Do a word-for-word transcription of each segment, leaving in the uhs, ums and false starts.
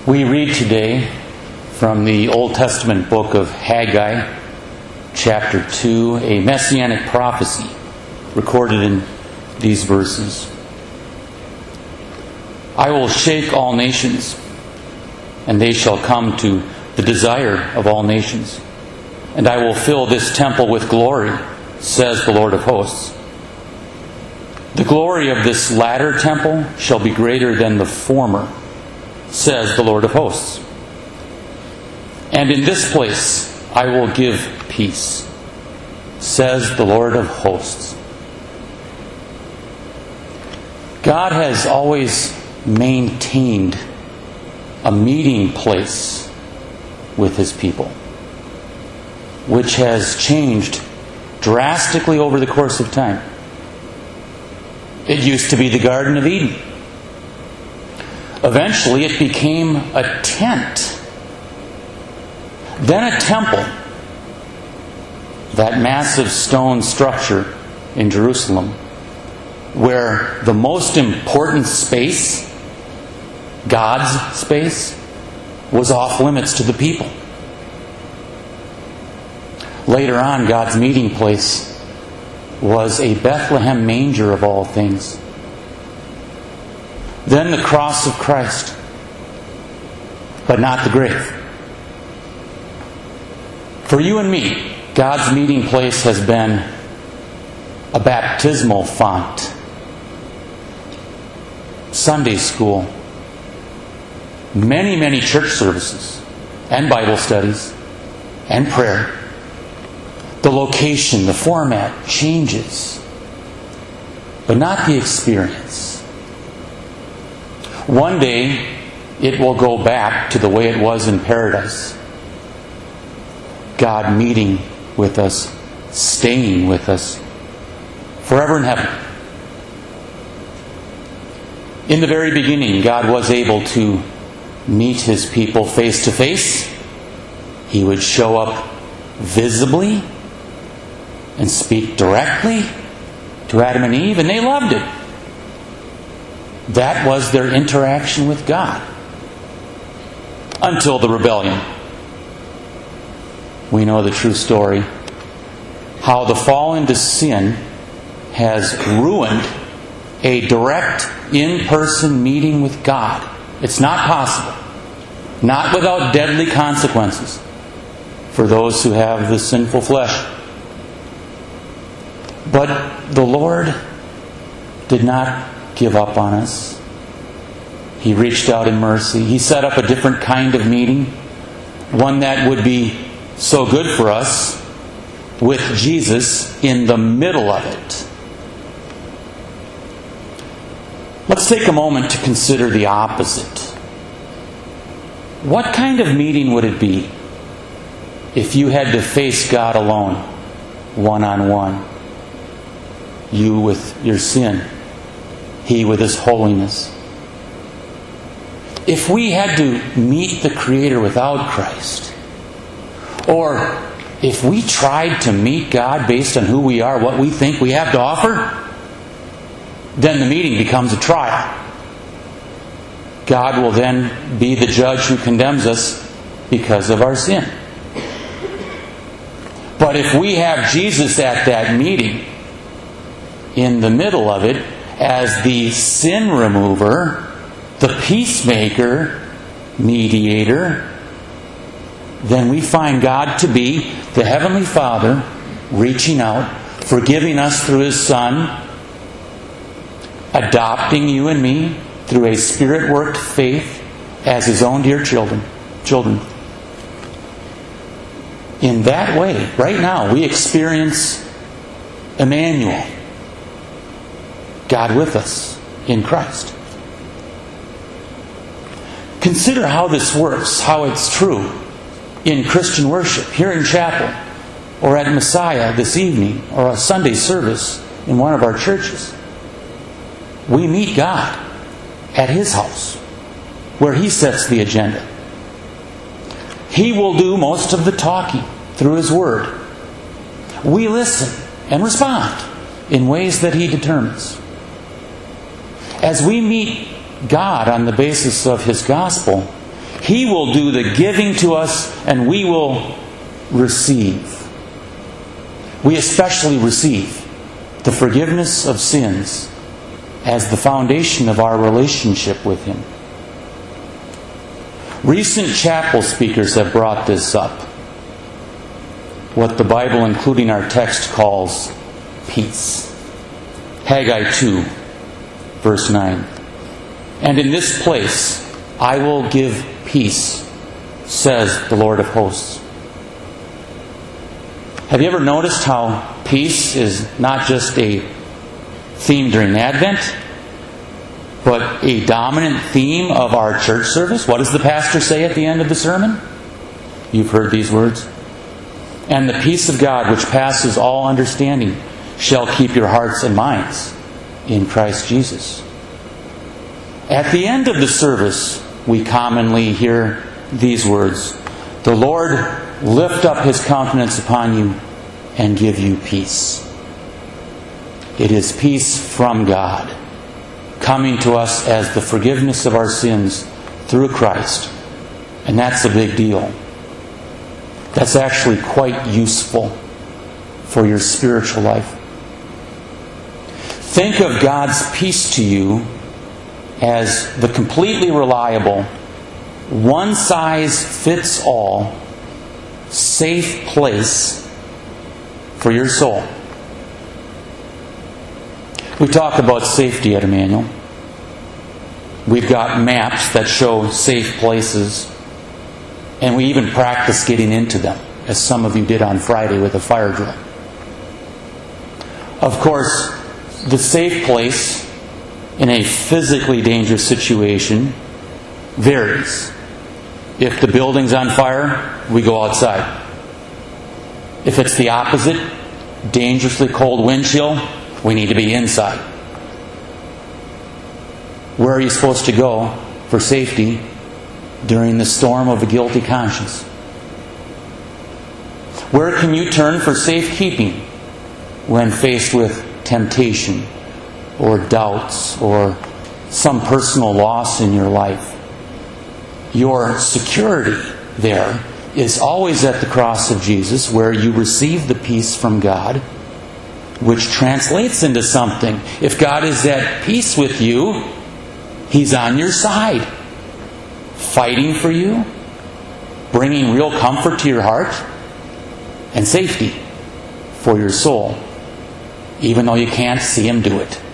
We read today from the Old Testament book of Haggai, chapter two, a messianic prophecy recorded in these verses. I will shake all nations, and they shall come to the desire of all nations. And I will fill this temple with glory, says the Lord of hosts. The glory of this latter temple shall be greater than the former, says the Lord of hosts. And in this place I will give peace, says the Lord of hosts. God has always maintained a meeting place with His people, which has changed drastically over the course of time. It used to be the Garden of Eden. Eventually it became a tent. Then a temple. That massive stone structure in Jerusalem, where the most important space, God's space, was off limits to the people. Later on, God's meeting place was a Bethlehem manger of all things. Then the cross of Christ, but not the grave. For you and me, God's meeting place has been a baptismal font, Sunday school, many, many church services, and Bible studies, and prayer. The location, the format changes, but not the experience. One day, it will go back to the way it was in paradise. God meeting with us, staying with us, forever in heaven. In the very beginning, God was able to meet His people face to face. He would show up visibly and speak directly to Adam and Eve, and they loved it. That was their interaction with God. Until the rebellion. We know the true story. How the fall into sin has ruined a direct, in-person meeting with God. It's not possible. Not without deadly consequences for those who have the sinful flesh. But the Lord did not give up on us. He reached out in mercy. He set up a different kind of meeting, one that would be so good for us, with Jesus in the middle of it. Let's take a moment to consider the opposite. What kind of meeting would it be if you had to face God alone, one-on-one? You with your sin, He with His holiness. If we had to meet the Creator without Christ, or if we tried to meet God based on who we are, what we think we have to offer, then the meeting becomes a trial. God will then be the judge who condemns us because of our sin. But if we have Jesus at that meeting, in the middle of it, as the sin remover, the peacemaker, mediator, then we find God to be the Heavenly Father reaching out, forgiving us through His Son, adopting you and me through a Spirit-worked faith as His own dear children. Children. In that way, right now, we experience Emmanuel, God with us in Christ. Consider how this works, how it's true in Christian worship, here in chapel, or at Messiah this evening, or a Sunday service in one of our churches. We meet God at His house, where He sets the agenda. He will do most of the talking through His Word. We listen and respond in ways that He determines. As we meet God on the basis of His gospel, He will do the giving to us, and we will receive. We especially receive the forgiveness of sins as the foundation of our relationship with Him. Recent chapel speakers have brought this up. What the Bible, including our text, calls peace. Haggai two, verse nine. And in this place I will give peace, says the Lord of hosts. Have you ever noticed how peace is not just a theme during Advent, but a dominant theme of our church service? What does the pastor say at the end of the sermon? You've heard these words. And the peace of God, which passes all understanding, shall keep your hearts and minds in Christ Jesus. At the end of the service, we commonly hear these words: the Lord lift up His countenance upon you and give you peace. It is peace from God, coming to us as the forgiveness of our sins through Christ. And that's a big deal. That's actually quite useful for your spiritual life. Think of God's peace to you as the completely reliable, one-size-fits-all, safe place for your soul. We talk about safety at Emmanuel. We've got maps that show safe places, and we even practice getting into them, as some of you did on Friday with a fire drill. Of course, the safe place in a physically dangerous situation varies. If the building's on fire, we go outside. If it's the opposite, dangerously cold wind chill, we need to be inside. Where are you supposed to go for safety during the storm of a guilty conscience? Where can you turn for safekeeping when faced with temptation or doubts or some personal loss in your life? Your security there is always at the cross of Jesus, where you receive the peace from God, which translates into something. If God is at peace with you, He's on your side, fighting for you, bringing real comfort to your heart and safety for your soul, even though you can't see Him do it.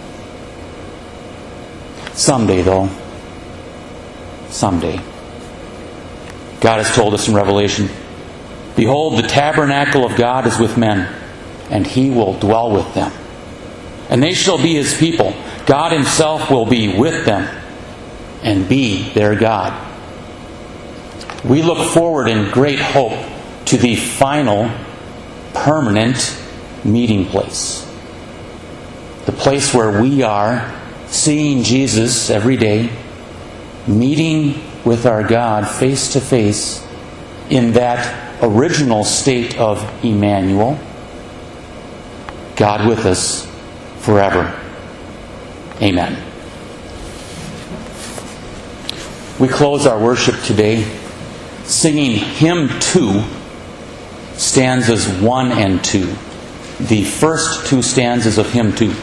Someday, though, someday, God has told us in Revelation, behold, the tabernacle of God is with men, and He will dwell with them. And they shall be His people. God Himself will be with them and be their God. We look forward in great hope to the final, permanent meeting place. The place where we are seeing Jesus every day, meeting with our God face to face in that original state of Emmanuel, God with us forever. Amen. We close our worship today singing hymn two, stanzas one and two. The first two stanzas of hymn two.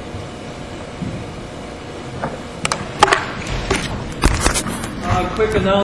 Quick announcement.